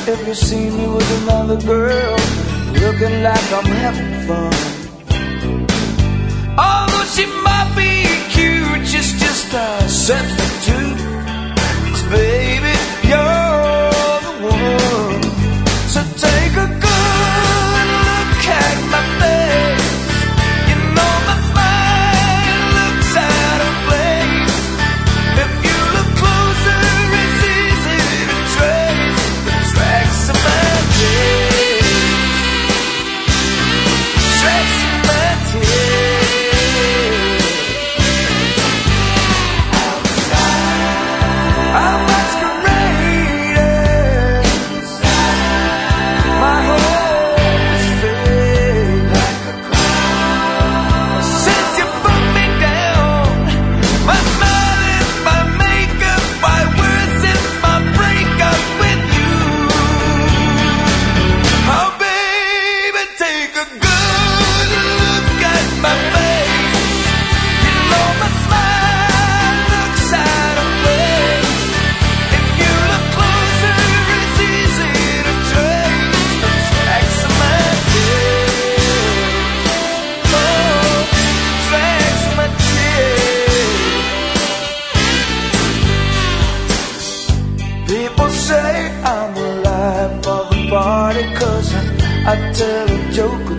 If you see me with another girl, looking like I'm having fun. Although she might be cute, she's just a substitute. 'Cause baby, you're the one. So take a good look at my face. You know my smile looks out of place. If you look closer, it's easy to trace the tracks of my tears. Tracks of my tears. I'm masquerading. My hope is fading like a cloud. Since you put me down, my smile is my makeup, my words is my breakup with you. Oh baby, take a good look at my face. You know my smile looks out of place. If you look closer, it's easy to trace the tracks of my tears. Oh, tracks of my tears. People say I'm the life of the party 'cause I tell a joke or